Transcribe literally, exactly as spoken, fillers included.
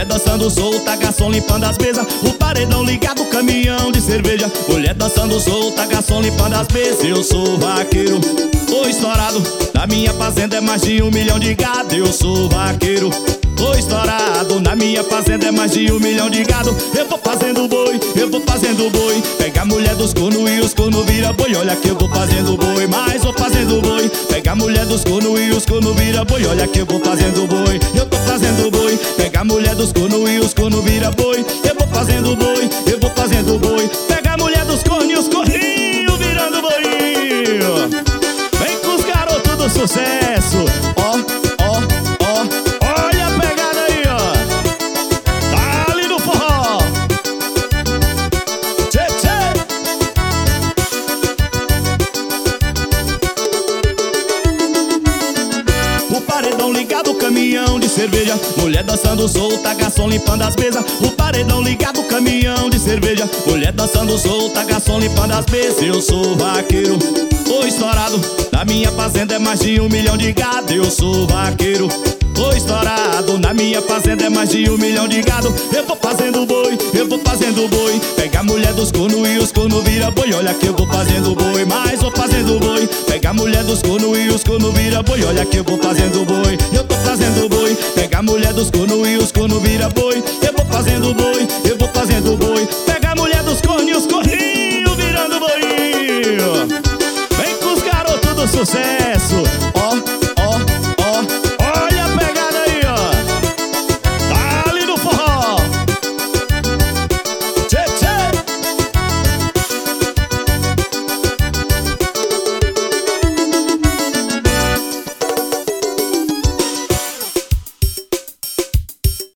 mulher dançando solta, garçom limpando as mesas, o paredão ligado, caminhão de cerveja. Mulher dançando solta, garçom limpando as mesas. Eu sou vaqueiro, tô estourado, na minha fazenda é mais de um milhão de gado. Eu sou vaqueiro, tô estourado, na minha fazenda é mais de um milhão de gado. Eu vou fazendo boi, eu vou fazendo boi, pega a mulher dos cornos e os cornos vira boi. Olha que eu vou fazendo boi, mas vou fazendo boi, pega a mulher dos cornos e os cornos vira boi. Olha que eu vou fazendo boi, eu tô fazendo boi, pega a mulher dos cornos e os cornos vira boi. Eu vou fazendo boi, eu vou fazendo boi, pega a mulher dos cornos e os corninhos virando boinho. Vem com os garotos do sucesso, ó, ó, ó. Olha a pegada aí, ó. Tá ali no forró. Tchê, tchê. O paredão ligado, caminhão de cerveja. Mulher dançando solta, garçom limpando as mesas. O paredão ligado, caminhão de cerveja. Mulher dançando solta, garçom limpando as mesas. Eu sou vaqueiro, tô estourado, na minha fazenda é mais de um milhão de gado. Eu sou vaqueiro, tô estourado, na minha fazenda é mais de um milhão de gado. Eu vou fazendo boi, eu vou fazendo boi, pega a mulher dos cornos e os cornos vira boi. Olha que eu vou fazendo boi, mas vou fazendo boi, pega a mulher dos cornos e os cornos vira boi. Olha que eu vou fazendo boi, eu tô fazendo boi, pega a mulher dos cornos e os cornos vira boi. Eu vou fazendo boi, eu vou fazendo boi, pega a mulher dos cornos e os corninhos